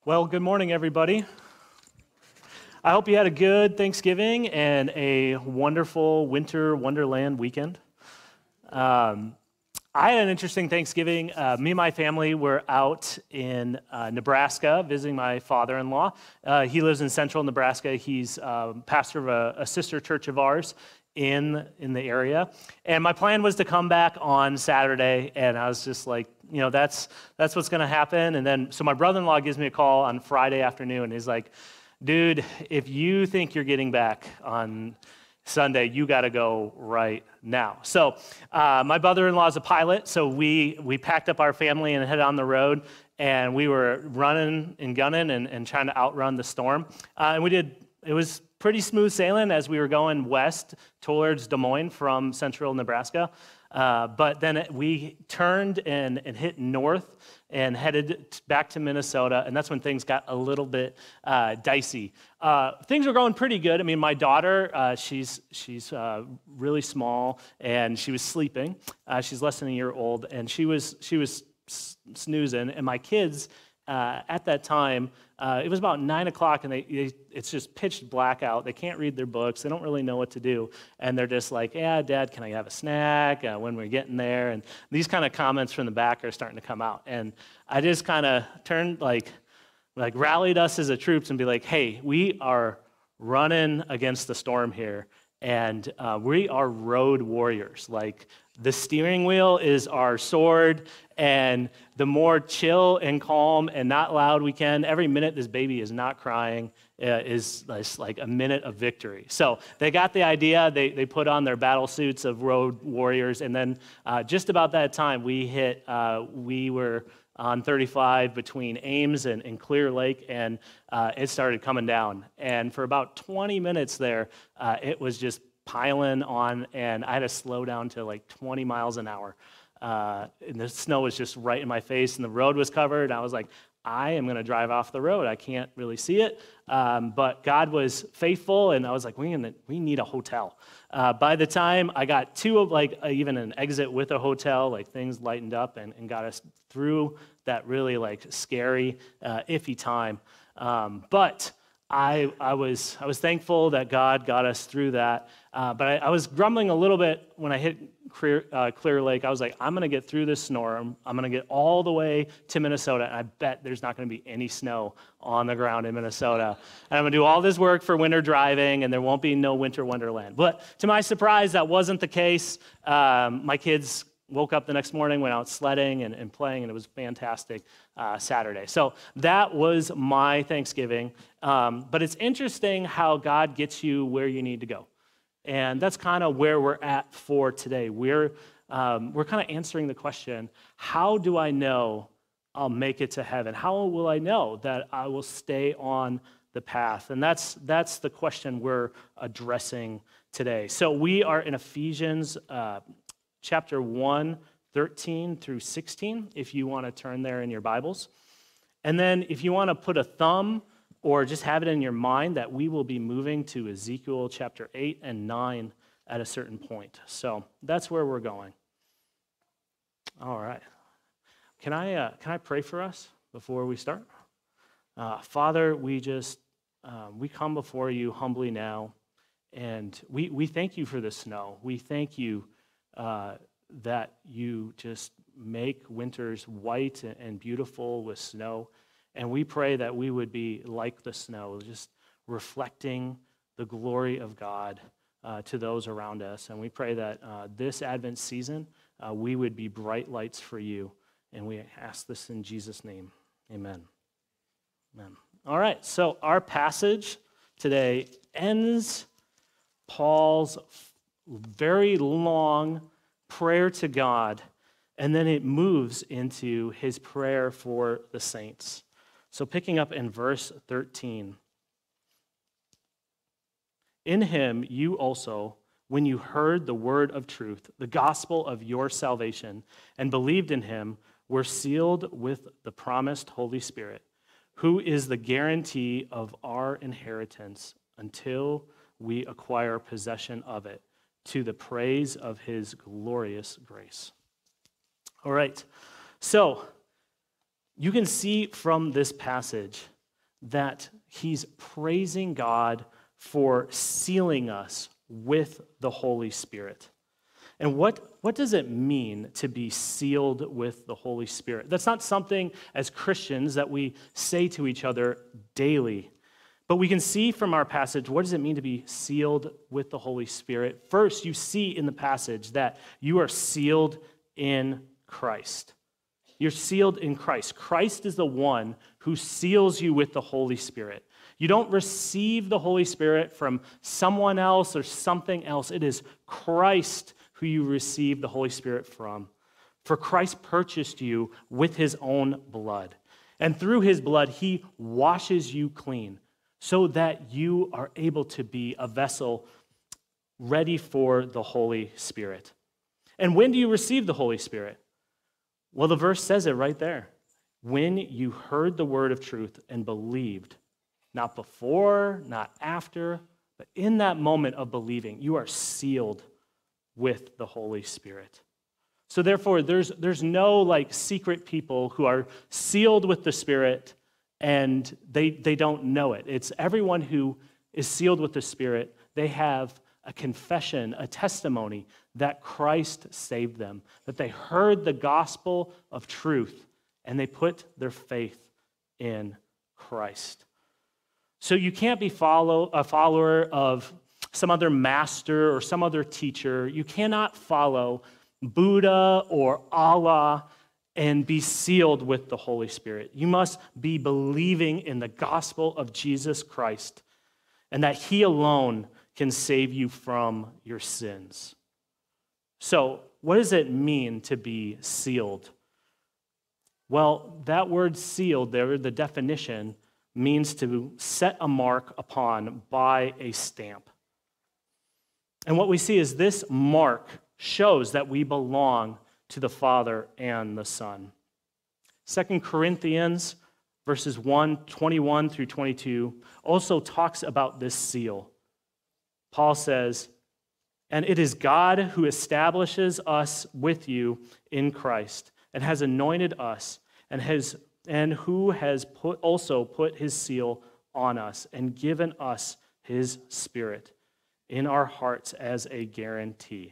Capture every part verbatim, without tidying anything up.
Well, good morning, everybody. I hope you had a good Thanksgiving and a wonderful winter wonderland weekend. Um, I had an interesting Thanksgiving. Uh, me and my family were out in uh, Nebraska visiting my father-in-law. Uh, he lives in central Nebraska. He's um, pastor of a, a sister church of ours in, in the area. And my plan was to come back on Saturday, and I was just like, you know, that's that's what's going to happen. And then, so my brother-in-law gives me a call on Friday afternoon, and he's like, dude, if you think you're getting back on Sunday, you got to go right now. So uh, my brother-in-law is a pilot, so we we packed up our family and headed on the road, and we were running and gunning and, and trying to outrun the storm. Uh, and we did, it was pretty smooth sailing as we were going west towards Des Moines from central Nebraska. Uh, but then we turned and, and hit north and headed back to Minnesota, and that's when things got a little bit uh, dicey. Uh, things were going pretty good. I mean, my daughter, uh, she's she's uh, really small, and she was sleeping. Uh, she's less than a year old, and she was she was snoozing. And my kids, uh, at that time, uh, it was about nine o'clock, and they, they it's just pitch black out. They can't read their books. They don't really know what to do, and they're just like, "Yeah, Dad, can I have a snack uh, when we're getting there?" And these kind of comments from the back are starting to come out, and I just kind of turned like, like rallied us as a troops and be like, "Hey, we are running against the storm here, and uh, we are road warriors. Like the steering wheel is our sword." And the more chill and calm and not loud we can, every minute this baby is not crying uh, is, is like a minute of victory. So they got the idea. They they put on their battle suits of road warriors. And then uh, just about that time, we hit, uh, we were on thirty-five between Ames and, and Clear Lake, and uh, it started coming down. And for about twenty minutes there, uh, it was just piling on, and I had to slow down to like twenty miles an hour. Uh, and the snow was just right in my face, and the road was covered. I was like, I am going to drive off the road. I can't really see it. Um, but God was faithful, and I was like, we, gonna, we need a hotel. Uh, by the time I got to like uh, even an exit with a hotel, like things lightened up and, and got us through that really like scary, uh, iffy time. Um, but I, I was I was thankful that God got us through that. Uh, but I, I was grumbling a little bit when I hit Clear, uh, Clear Lake. I was like, I'm going to get through this storm. I'm going to get all the way to Minnesota, and I bet there's not going to be any snow on the ground in Minnesota. And I'm going to do all this work for winter driving, and there won't be no winter wonderland. But to my surprise, that wasn't the case. Um, my kids woke up the next morning, went out sledding and, and playing, and it was fantastic uh, Saturday. So that was my Thanksgiving. Um, but it's interesting how God gets you where you need to go. And that's kind of where we're at for today. We're, um, we're kind of answering the question, how do I know I'll make it to heaven? How will I know that I will stay on the path? And that's, that's the question we're addressing today. So we are in Ephesians uh, chapter one, thirteen through sixteen, if you want to turn there in your Bibles. And then if you want to put a thumb or just have it in your mind that we will be moving to Ezekiel chapter eight and nine at a certain point. So that's where we're going. All right. Can I, uh, can I pray for us before we start? Uh, Father, we just, uh, we come before you humbly now, and we, we thank you for the snow. We thank you Uh, that you just make winters white and beautiful with snow. And we pray that we would be like the snow, just reflecting the glory of God uh, to those around us. And we pray that uh, this Advent season, uh, we would be bright lights for you. And we ask this in Jesus' name. Amen. Amen. All right, so our passage today ends Paul's very long prayer to God, and then it moves into his prayer for the saints. So picking up in verse thirteen. In him you also, when you heard the word of truth, the gospel of your salvation, and believed in him, were sealed with the promised Holy Spirit, who is the guarantee of our inheritance until we acquire possession of it, to the praise of his glorious grace. All right, so you can see from this passage that he's praising God for sealing us with the Holy Spirit. And what, what does it mean to be sealed with the Holy Spirit? That's not something as Christians that we say to each other daily. But we can see from our passage, what does it mean to be sealed with the Holy Spirit? First, you see in the passage that you are sealed in Christ. You're sealed in Christ. Christ is the one who seals you with the Holy Spirit. You don't receive the Holy Spirit from someone else or something else. It is Christ who you receive the Holy Spirit from. For Christ purchased you with his own blood. And through his blood, he washes you clean so that you are able to be a vessel ready for the Holy Spirit. And when do you receive the Holy Spirit? Well, the verse says it right there. When you heard the word of truth and believed, not before, not after, but in that moment of believing, you are sealed with the Holy Spirit. So therefore, there's, there's no like secret people who are sealed with the Spirit and they, they don't know it. It's everyone who is sealed with the Spirit, they have a confession, a testimony that Christ saved them, that they heard the gospel of truth and they put their faith in Christ. So you can't be follow, a follower of some other master or some other teacher. You cannot follow Buddha or Allah and be sealed with the Holy Spirit. You must be believing in the gospel of Jesus Christ and that he alone can save you from your sins. So, what does it mean to be sealed? Well, that word sealed there, the definition, means to set a mark upon by a stamp. And what we see is this mark shows that we belong to the Father and the Son. Second Corinthians verses one, twenty-one through twenty-two also talks about this seal. Paul says, "And it is God who establishes us with you in Christ and has anointed us and has and who has put also put his seal on us and given us his Spirit in our hearts as a guarantee."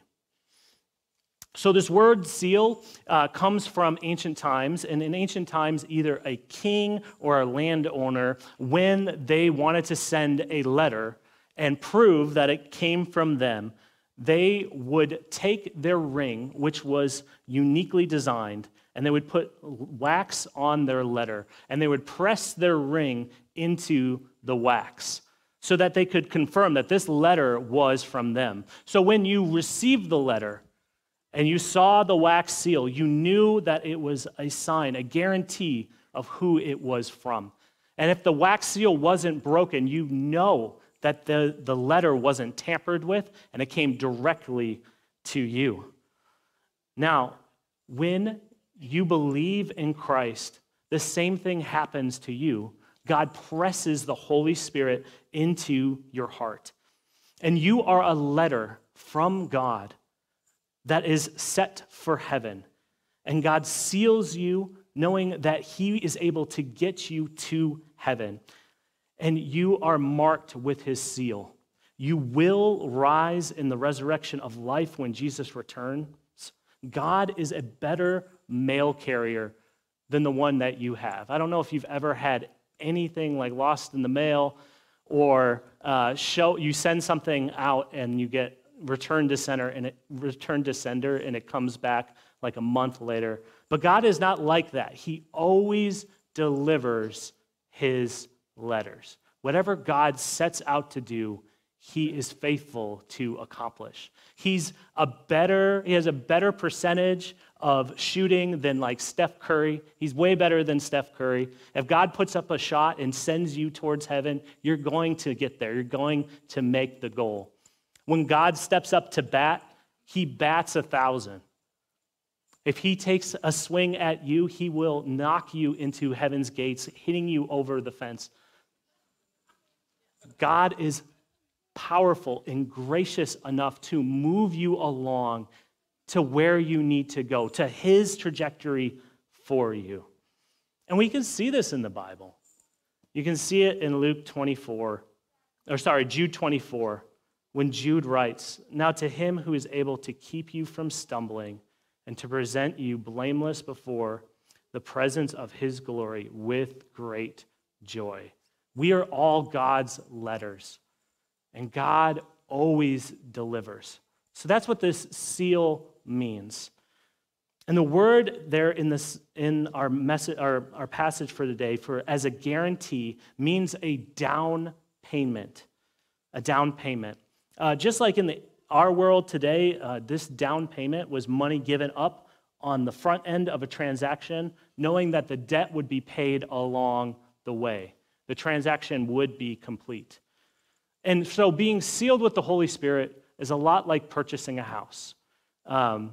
So this word seal uh, comes from ancient times, and in ancient times, either a king or a landowner, when they wanted to send a letter and prove that it came from them, they would take their ring, which was uniquely designed, and they would put wax on their letter, and they would press their ring into the wax so that they could confirm that this letter was from them. So when you received the letter and you saw the wax seal, you knew that it was a sign, a guarantee of who it was from. And if the wax seal wasn't broken, you know that the, the letter wasn't tampered with and it came directly to you. Now, when you believe in Christ, the same thing happens to you. God presses the Holy Spirit into your heart. And you are a letter from God that is set for heaven. And God seals you knowing that he is able to get you to heaven. And you are marked with his seal. You will rise in the resurrection of life when Jesus returns. God is a better mail carrier than the one that you have. I don't know if you've ever had anything like lost in the mail or uh, show you send something out and you get return to sender and it return to sender and it comes back like a month later. But God is not like that. He always delivers his letters. Whatever God sets out to do, he is faithful to accomplish. He's a better, he has a better percentage of shooting than like Steph Curry. He's way better than Steph Curry. If God puts up a shot and sends you towards heaven, you're going to get there. You're going to make the goal. When God steps up to bat, he bats a thousand. If he takes a swing at you, he will knock you into heaven's gates, hitting you over the fence. God is powerful and gracious enough to move you along to where you need to go, to his trajectory for you. And we can see this in the Bible. You can see it in Luke twenty-four, or sorry, Jude twenty-four, when Jude writes, "Now to him who is able to keep you from stumbling and to present you blameless before the presence of his glory with great joy." We are all God's letters, and God always delivers. So that's what this seal means. And the word there in this in our message, our, our passage for today, for as a guarantee, means a down payment. A down payment. Uh, just like in the, our world today, uh, this down payment was money given up on the front end of a transaction, knowing that the debt would be paid along the way. The transaction would be complete. And so being sealed with the Holy Spirit is a lot like purchasing a house. Um,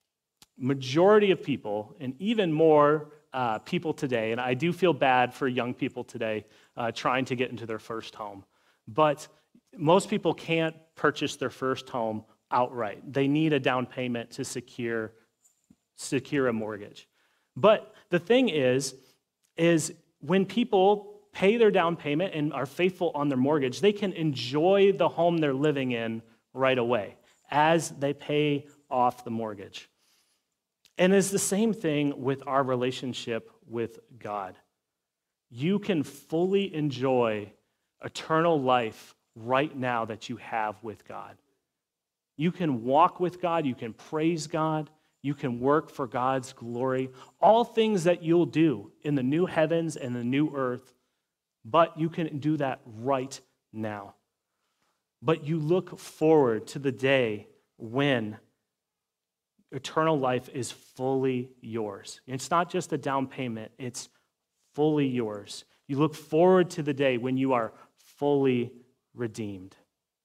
majority of people, and even more uh, people today, and I do feel bad for young people today uh, trying to get into their first home, but most people can't purchase their first home outright. They need a down payment to secure, secure a mortgage. But the thing is, is when people pay their down payment and are faithful on their mortgage, they can enjoy the home they're living in right away as they pay off the mortgage. And it's the same thing with our relationship with God. You can fully enjoy eternal life right now that you have with God. You can walk with God, you can praise God, you can work for God's glory, all things that you'll do in the new heavens and the new earth, but you can do that right now. But you look forward to the day when eternal life is fully yours. It's not just a down payment, it's fully yours. You look forward to the day when you are fully redeemed.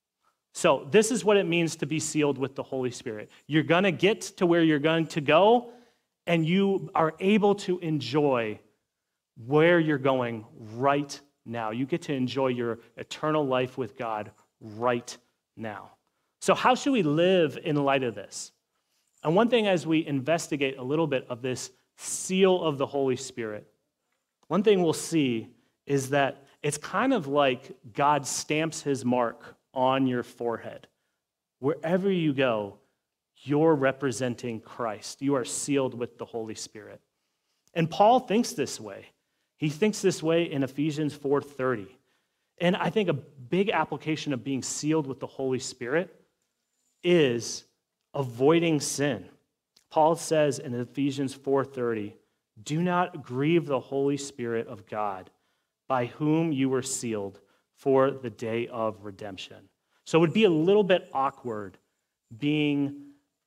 So this is what it means to be sealed with the Holy Spirit. You're going to get to where you're going to go, and you are able to enjoy where you're going right now. You get to enjoy your eternal life with God right now. So how should we live in light of this? And one thing as we investigate a little bit of this seal of the Holy Spirit, one thing we'll see is that it's kind of like God stamps his mark on your forehead. Wherever you go, you're representing Christ. You are sealed with the Holy Spirit. And Paul thinks this way. He thinks this way in Ephesians four thirty. And I think a big application of being sealed with the Holy Spirit is avoiding sin. Paul says in Ephesians four thirty, "Do not grieve the Holy Spirit of God, by whom you were sealed for the day of redemption." So it would be a little bit awkward being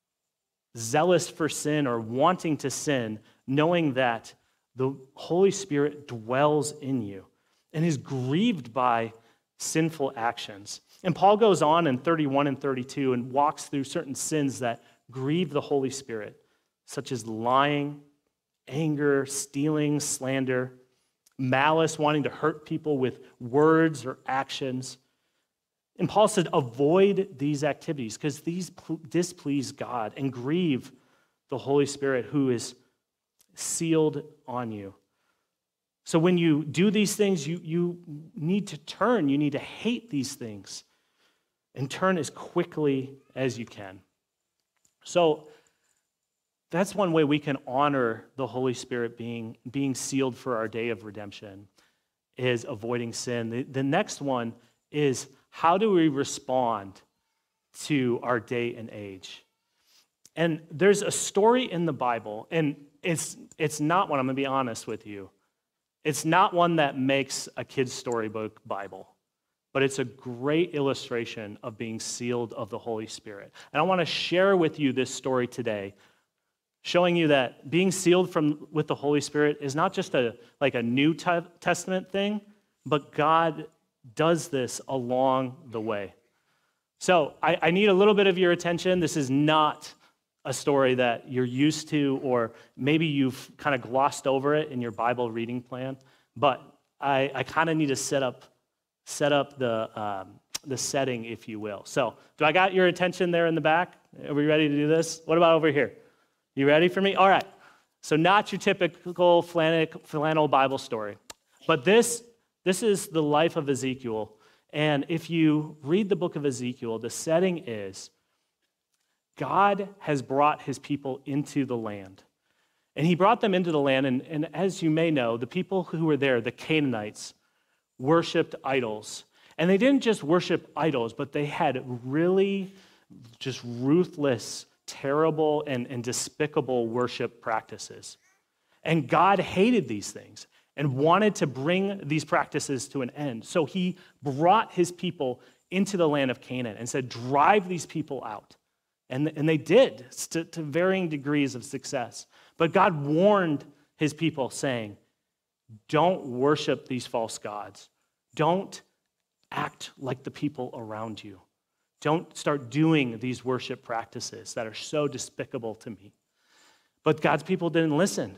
zealous for sin or wanting to sin, knowing that the Holy Spirit dwells in you and is grieved by sinful actions. And Paul goes on in thirty-one and thirty-two and walks through certain sins that grieve the Holy Spirit, such as lying, anger, stealing, slander, malice, wanting to hurt people with words or actions. And Paul said, avoid these activities because these displease God and grieve the Holy Spirit who is sealed on you. So when you do these things, you, you need to turn. You need to hate these things and turn as quickly as you can. So that's one way we can honor the Holy Spirit being, being sealed for our day of redemption, is avoiding sin. The, the next one is, how do we respond to our day and age? And there's a story in the Bible, and it's, it's not one, I'm going to be honest with you, it's not one that makes a kid's storybook Bible, but it's a great illustration of being sealed of the Holy Spirit. And I want to share with you this story today, showing you that being sealed from with the Holy Spirit is not just a like a New Testament thing, but God does this along the way. So I, I need a little bit of your attention. This is not a story that you're used to, or maybe you've kind of glossed over it in your Bible reading plan, but I, I kind of need to set up set up the um, the setting, if you will. So do I got your attention there in the back? Are we ready to do this? What about over here? You ready for me? All right. So not your typical flannel Bible story, but this This is the life of Ezekiel. And if you read the book of Ezekiel, the setting is God has brought his people into the land. And he brought them into the land, and, and as you may know, the people who were there, the Canaanites, worshiped idols. And they didn't just worship idols, but they had really just ruthless, terrible, and, and despicable worship practices. And God hated these things and wanted to bring these practices to an end. So he brought his people into the land of Canaan and said, drive these people out. And, and they did to, to varying degrees of success. But God warned his people saying, don't worship these false gods. Don't act like the people around you. Don't start doing these worship practices that are so despicable to me. But God's people didn't listen.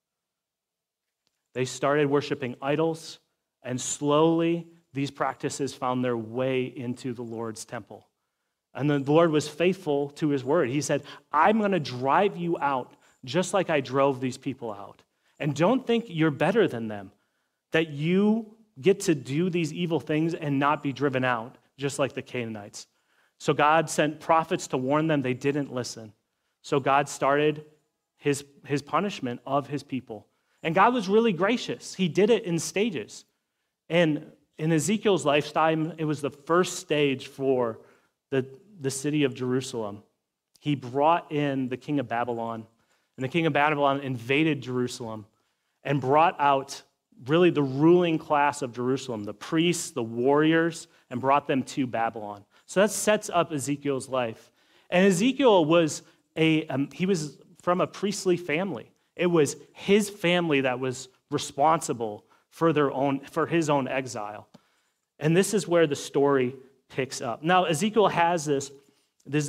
They started worshiping idols, and slowly these practices found their way into the Lord's temple. And the Lord was faithful to his word. He said, I'm going to drive you out just like I drove these people out. And don't think you're better than them, that you get to do these evil things and not be driven out, just like the Canaanites. So God sent prophets to warn them. They didn't listen. So God started his, his punishment of his people. And God was really gracious. He did it in stages. And in Ezekiel's lifetime, it was the first stage for the, the city of Jerusalem. He brought in the king of Babylon, and the king of Babylon invaded Jerusalem and brought out really the ruling class of Jerusalem, the priests, the warriors, and brought them to Babylon. So that sets up Ezekiel's life. And Ezekiel was a um, he was from a priestly family. It was his family that was responsible for their own for his own exile. And this is where the story picks up. Now, Ezekiel has this, this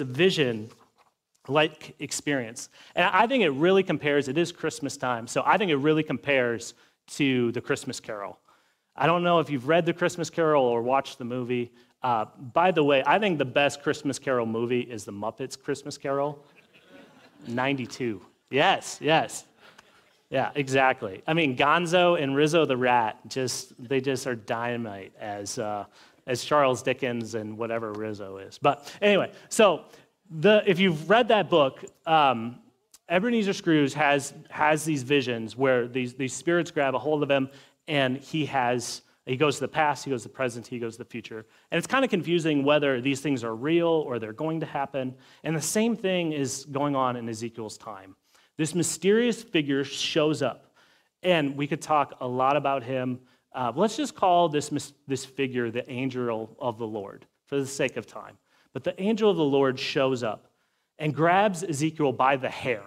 vision-like experience. And I think it really compares, it is Christmas time, so I think it really compares to the Christmas Carol. I don't know if you've read the Christmas Carol or watched the movie. Uh, by the way, I think the best Christmas Carol movie is the Muppets Christmas Carol. ninety-two. Yes, yes. Yeah, exactly. I mean, Gonzo and Rizzo the Rat, just they just are dynamite as uh, as Charles Dickens and whatever Rizzo is. But anyway, so the if you've read that book, um, Ebenezer Scrooge has has these visions where these these spirits grab a hold of him, and he has he goes to the past, he goes to the present, he goes to the future, and it's kind of confusing whether these things are real or they're going to happen. And the same thing is going on in Ezekiel's time. This mysterious figure shows up, and we could talk a lot about him. Uh, let's just call this, this figure the angel of the Lord for the sake of time. But the angel of the Lord shows up and grabs Ezekiel by the hair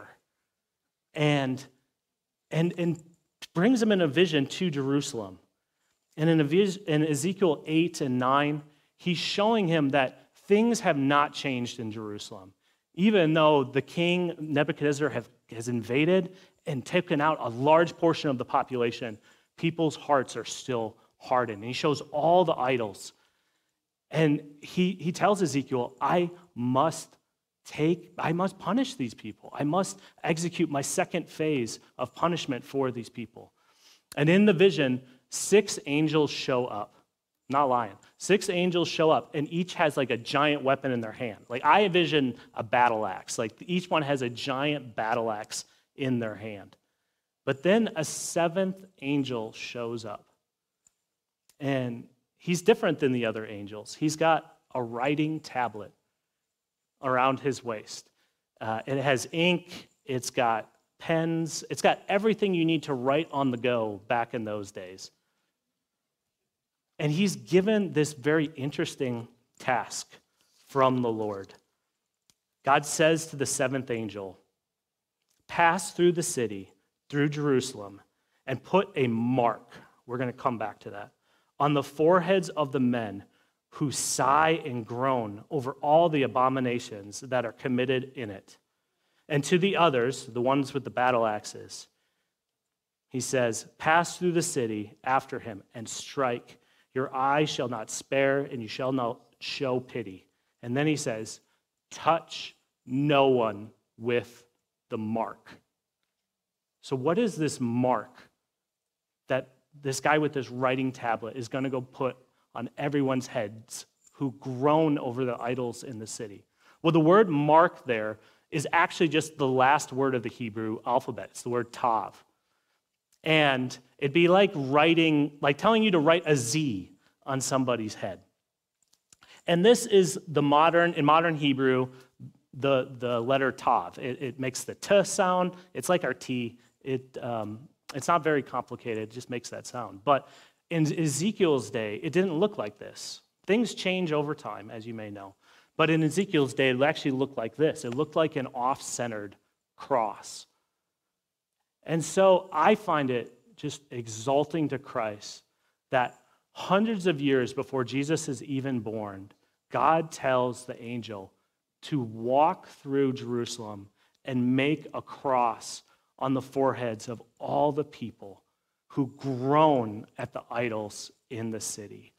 and, and, and brings him in a vision to Jerusalem. And in, a vis- in Ezekiel eight and nine, he's showing him that things have not changed in Jerusalem. Even though the king Nebuchadnezzar have, has invaded and taken out a large portion of the population, people's hearts are still hardened. And he shows all the idols. And he, he tells Ezekiel, I must take, I must punish these people. I must execute my second phase of punishment for these people. And in the vision, six angels show up. Not lying. Six angels show up, and each has like a giant weapon in their hand. Like I envision a battle axe. Like each one has a giant battle axe in their hand. But then a seventh angel shows up. And he's different than the other angels. He's got a writing tablet around his waist. Uh, it has ink. It's got pens. It's got everything you need to write on the go back in those days. And he's given this very interesting task from the Lord. God says to the seventh angel, pass through the city, through Jerusalem, and put a mark, we're going to come back to that, on the foreheads of the men who sigh and groan over all the abominations that are committed in it. And to the others, the ones with the battle axes, he says, pass through the city after him and strike. Your eye shall not spare, and you shall not show pity. And then he says, touch no one with the mark. So what is this mark that this guy with this writing tablet is going to go put on everyone's heads who groan over the idols in the city. Well, the word mark there is actually just the last word of the Hebrew alphabet. It's the word tav. And it'd be like writing, like telling you to write a Z on somebody's head. And this is the modern, in modern Hebrew, the, the letter tav. It, it makes the t sound. It's like our T. It, um, it's not very complicated. It just makes that sound. But in Ezekiel's day, it didn't look like this. Things change over time, as you may know. But in Ezekiel's day, it actually looked like this. It looked like an off-centered cross. And so I find it just exalting to Christ that hundreds of years before Jesus is even born, God tells the angel to walk through Jerusalem and make a cross on the foreheads of all the people who groan at the idols in the city.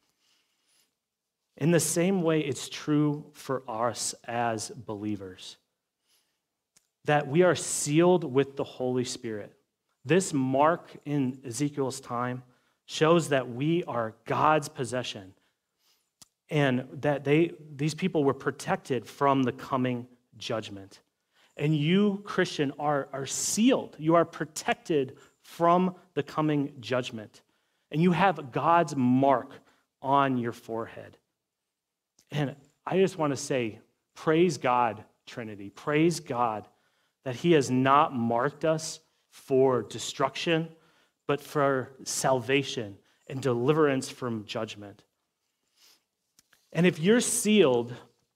In the same way, it's true for us as believers that we are sealed with the Holy Spirit. This mark in Ezekiel's time shows that we are God's possession and that they, these people were protected from the coming judgment. And you, Christian, are, are sealed. You are protected from the coming judgment. And you have God's mark on your forehead. And I just want to say, praise God, Trinity. Praise God that he has not marked us for destruction, but for salvation and deliverance from judgment. And if you're sealed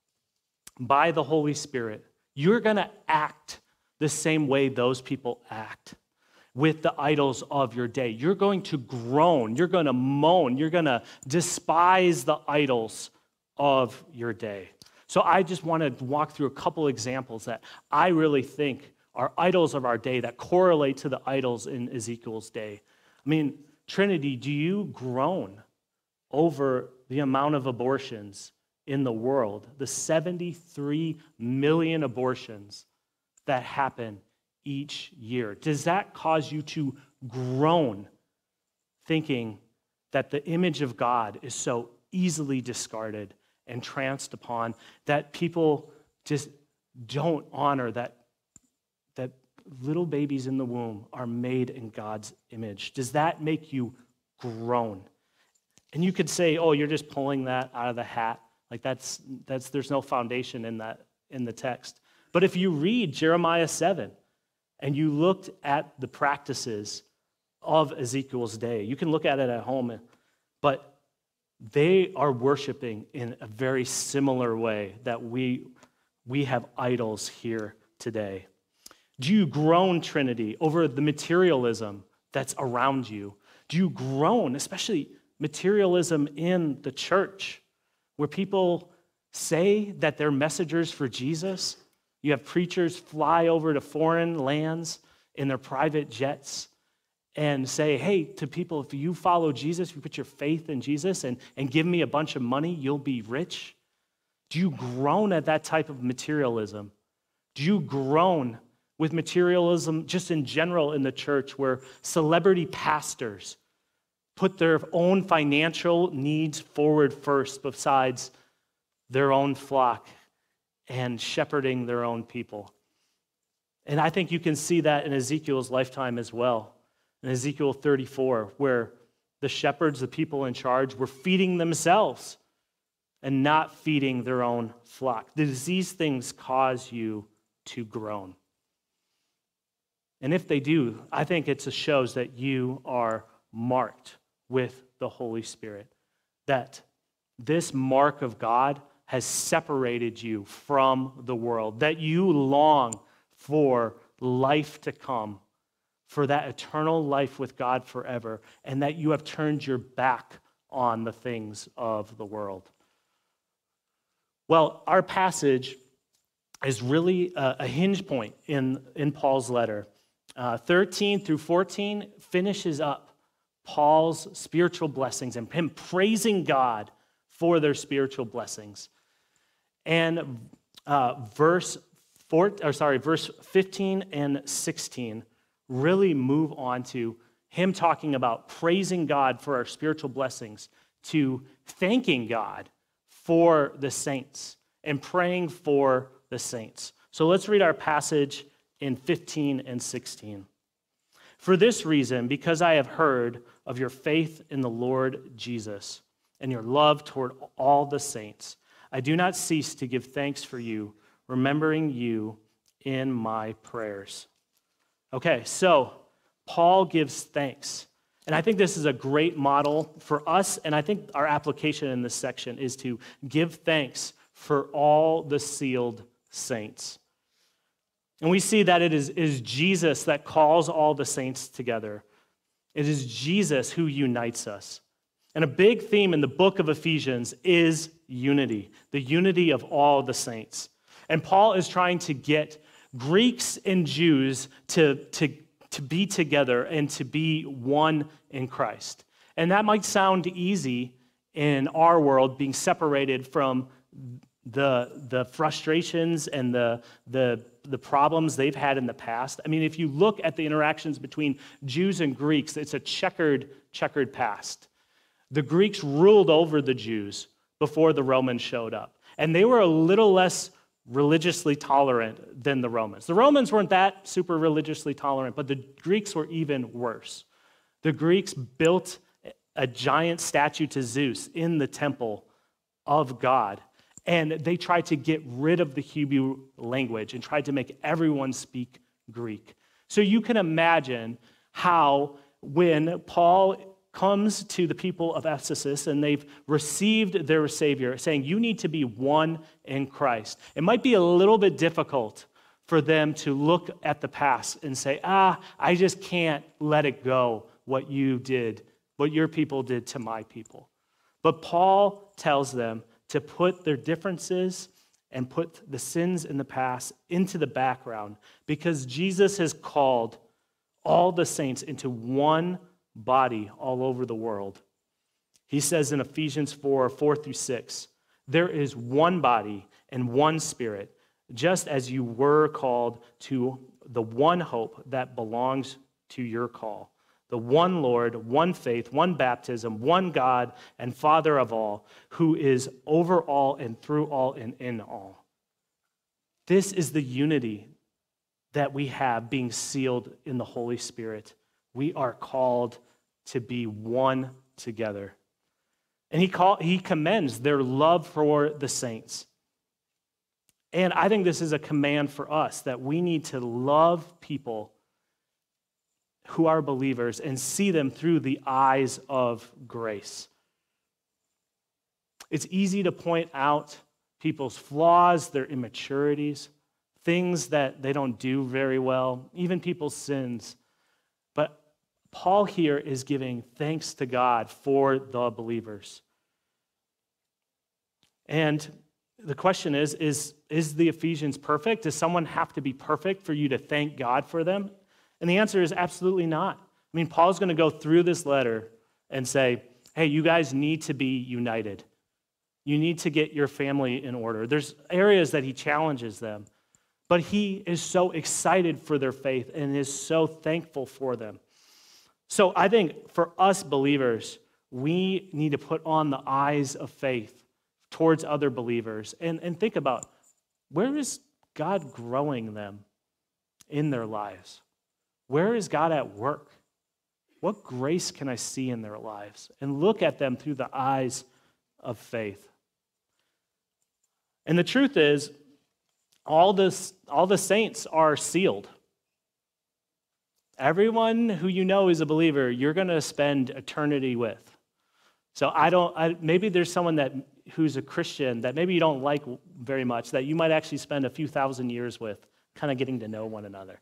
by the Holy Spirit, you're going to act the same way those people act with the idols of your day. You're going to groan. You're going to moan. You're going to despise the idols of your day. So I just want to walk through a couple examples that I really think are idols of our day that correlate to the idols in Ezekiel's day. I mean, Trinity, do you groan over the amount of abortions in the world, the seventy-three million abortions that happen each year? Does that cause you to groan thinking that the image of God is so easily discarded and tranced upon that people just don't honor that, that little babies in the womb are made in God's image? Does that make you groan? And you could say, oh, you're just pulling that out of the hat. Like that's, that's there's no foundation in that in the text. But if you read Jeremiah seven and you looked at the practices of Ezekiel's day, you can look at it at home, but they are worshiping in a very similar way that we, we have idols here today. Do you groan, Trinity, over the materialism that's around you? Do you groan, especially materialism in the church, where people say that they're messengers for Jesus? You have preachers fly over to foreign lands in their private jets and say, hey, to people, if you follow Jesus, if you put your faith in Jesus and, and give me a bunch of money, you'll be rich. Do you groan at that type of materialism? Do you groan with materialism just in general in the church, where celebrity pastors put their own financial needs forward first besides their own flock and shepherding their own people? And I think you can see that in Ezekiel's lifetime as well. In Ezekiel thirty-four, where the shepherds, the people in charge, were feeding themselves and not feeding their own flock. Does these things cause you to groan? And if they do, I think it shows that you are marked with the Holy Spirit, that this mark of God has separated you from the world, that you long for life to come, for that eternal life with God forever, and that you have turned your back on the things of the world. Well, our passage is really a, a hinge point in, in Paul's letter. Uh, thirteen through fourteen finishes up Paul's spiritual blessings and him praising God for their spiritual blessings. And uh, verse four, or sorry, verse fifteen and sixteen really move on to him talking about praising God for our spiritual blessings to thanking God for the saints and praying for the saints. So let's read our passage in fifteen and sixteen. For this reason, because I have heard of your faith in the Lord Jesus and your love toward all the saints, I do not cease to give thanks for you, remembering you in my prayers. Okay, so Paul gives thanks. And I think this is a great model for us, and I think our application in this section is to give thanks for all the sealed saints. And we see that it is, is Jesus that calls all the saints together. It is Jesus who unites us. And a big theme in the book of Ephesians is unity, the unity of all the saints. And Paul is trying to get Greeks and Jews to, to, to be together and to be one in Christ. And that might sound easy in our world, being separated from the, the frustrations and the, the, the problems they've had in the past. I mean, if you look at the interactions between Jews and Greeks, it's a checkered, checkered past. The Greeks ruled over the Jews before the Romans showed up. And they were a little less religiously tolerant than the Romans. The Romans weren't that super religiously tolerant, but the Greeks were even worse. The Greeks built a giant statue to Zeus in the temple of God, and they tried to get rid of the Hebrew language and tried to make everyone speak Greek. So you can imagine how when Paul comes to the people of Ephesus and they've received their Savior, saying, you need to be one in Christ. It might be a little bit difficult for them to look at the past and say, ah, I just can't let it go, what you did, what your people did to my people. But Paul tells them to put their differences and put the sins in the past into the background because Jesus has called all the saints into one body all over the world. He says in Ephesians four, four through six, there is one body and one spirit, just as you were called to the one hope that belongs to your call. The one Lord, one faith, one baptism, one God and Father of all, who is over all and through all and in all. This is the unity that we have being sealed in the Holy Spirit. We are called to be one together. And he call, he commends their love for the saints. And I think this is a command for us that we need to love people who are believers and see them through the eyes of grace. It's easy to point out people's flaws, their immaturities, things that they don't do very well, even people's sins. But Paul here is giving thanks to God for the believers. And the question is, is, is the Ephesians perfect? Does someone have to be perfect for you to thank God for them? And the answer is absolutely not. I mean, Paul's going to go through this letter and say, hey, you guys need to be united. You need to get your family in order. There's areas that he challenges them, but he is so excited for their faith and is so thankful for them. So I think for us believers, we need to put on the eyes of faith towards other believers and, and think about, where is God growing them in their lives? Where is God at work? What grace can I see in their lives? And look at them through the eyes of faith. And the truth is, all this, all the saints are sealed. Everyone who you know is a believer, you're going to spend eternity with. So I don't. I, maybe there's someone that who's a Christian that maybe you don't like very much, that you might actually spend a few thousand years with, kind of getting to know one another.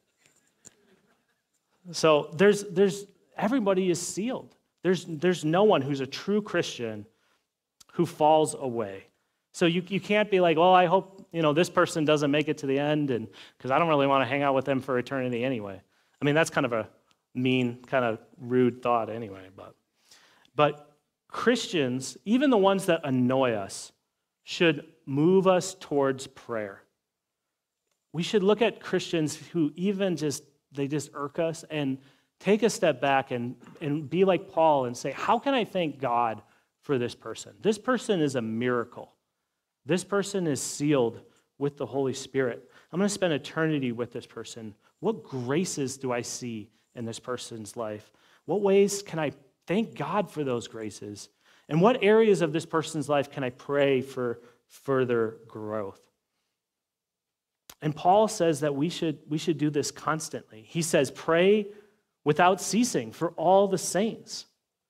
So there's there's everybody is sealed. There's there's no one who's a true Christian who falls away. So you you can't be like, well, I hope you know this person doesn't make it to the end, and because I don't really want to hang out with them for eternity anyway. I mean, that's kind of a mean, kind of rude thought anyway. But but Christians, even the ones that annoy us, should move us towards prayer. We should look at Christians who even just they just irk us and take a step back and, and be like Paul and say, how can I thank God for this person? This person is a miracle. This person is sealed with the Holy Spirit. I'm going to spend eternity with this person. What graces do I see in this person's life? What ways can I thank God for those graces? And what areas of this person's life can I pray for further growth? And Paul says that we should, we should do this constantly. He says, pray without ceasing for all the saints.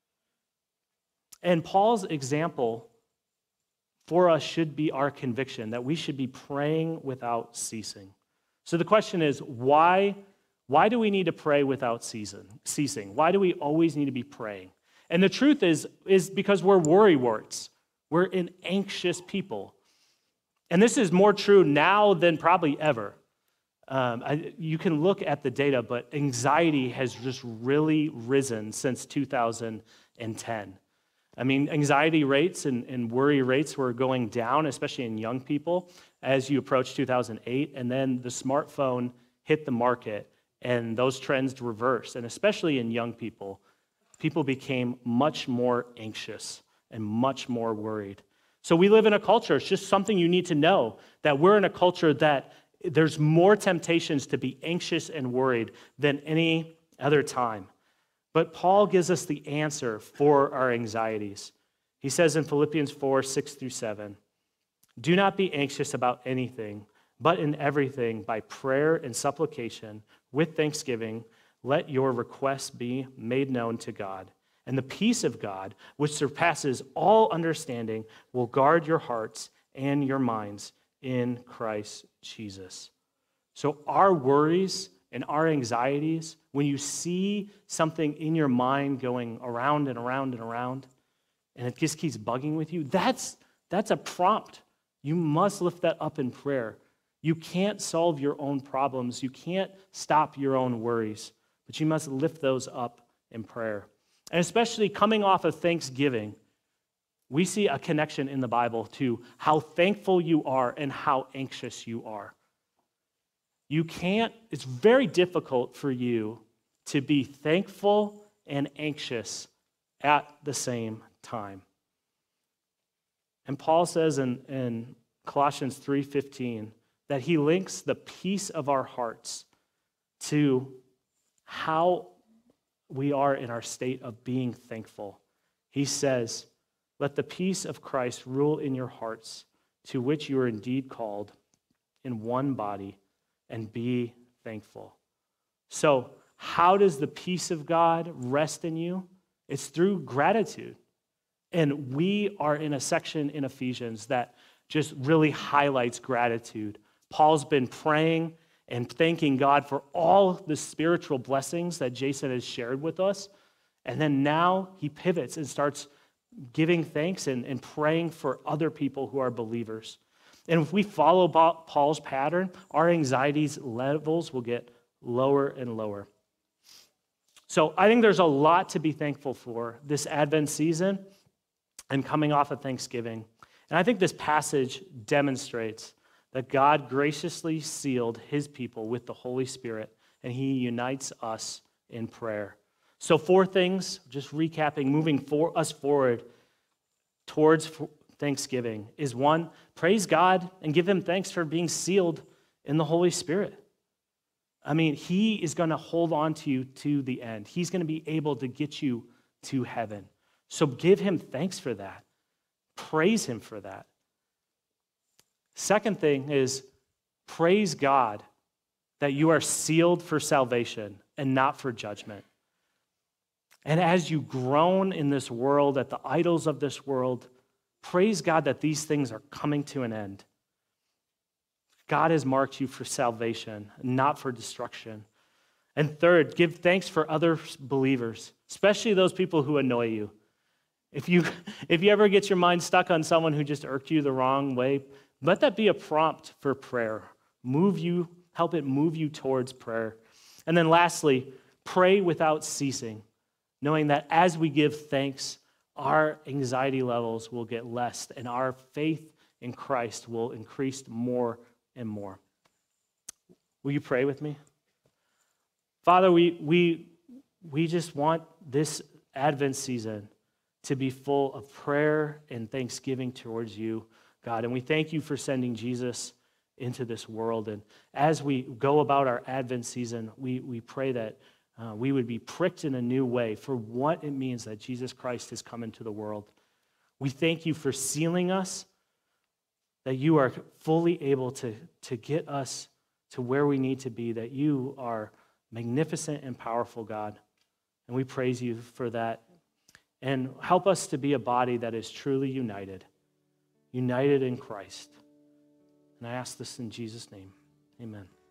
And Paul's example for us should be our conviction that we should be praying without ceasing. So the question is, why, why do we need to pray without ceasing? Why do we always need to be praying? And the truth is, is because we're worrywarts. We're an anxious people. And this is more true now than probably ever. Um, I, you can look at the data, but anxiety has just really risen since two thousand ten. I mean, anxiety rates and, and worry rates were going down, especially in young people, as you approach two thousand eight. And then the smartphone hit the market, and those trends reversed. And especially in young people, people became much more anxious and much more worried. So we live in a culture, it's just something you need to know, that we're in a culture that there's more temptations to be anxious and worried than any other time. But Paul gives us the answer for our anxieties. He says in Philippians four, six through seven, do not be anxious about anything, but in everything, by prayer and supplication, with thanksgiving, let your requests be made known to God. And the peace of God, which surpasses all understanding, will guard your hearts and your minds in Christ Jesus. So our worries and our anxieties, when you see something in your mind going around and around and around, and it just keeps bugging with you, that's, that's a prompt. You must lift that up in prayer. You can't solve your own problems. You can't stop your own worries, but you must lift those up in prayer. And especially coming off of Thanksgiving, we see a connection in the Bible to how thankful you are and how anxious you are. You can't, it's very difficult for you to be thankful and anxious at the same time. And Paul says in, in Colossians three fifteen that he links the peace of our hearts to how we are in our state of being thankful. He says, let the peace of Christ rule in your hearts, to which you are indeed called in one body, and be thankful. So, how does the peace of God rest in you? It's through gratitude. And we are in a section in Ephesians that just really highlights gratitude. Paul's been praying and thanking God for all the spiritual blessings that Jason has shared with us. And then now he pivots and starts giving thanks and, and praying for other people who are believers. And if we follow Paul's pattern, our anxieties levels will get lower and lower. So I think there's a lot to be thankful for this Advent season and coming off of Thanksgiving. And I think this passage demonstrates that God graciously sealed his people with the Holy Spirit, and he unites us in prayer. So four things, just recapping, moving for us forward towards Thanksgiving is one, praise God and give him thanks for being sealed in the Holy Spirit. I mean, he is going to hold on to you to the end. He's going to be able to get you to heaven. So give him thanks for that. Praise him for that. Second thing is praise God that you are sealed for salvation and not for judgment. And as you groan in this world at the idols of this world, praise God that these things are coming to an end. God has marked you for salvation, not for destruction. And third, give thanks for other believers, especially those people who annoy you. If you, if you ever get your mind stuck on someone who just irked you the wrong way, let that be a prompt for prayer. Move you, help it move you towards prayer. And then lastly, pray without ceasing, knowing that as we give thanks, our anxiety levels will get less and our faith in Christ will increase more and more. Will you pray with me? Father, we, we, we just want this Advent season to be full of prayer and thanksgiving towards you, God. And we thank you for sending Jesus into this world. And as we go about our Advent season, we, we pray that uh, we would be pricked in a new way for what it means that Jesus Christ has come into the world. We thank you for sealing us, that you are fully able to, to get us to where we need to be, that you are magnificent and powerful, God. And we praise you for that. And help us to be a body that is truly united, united in Christ. And I ask this in Jesus' name. Amen.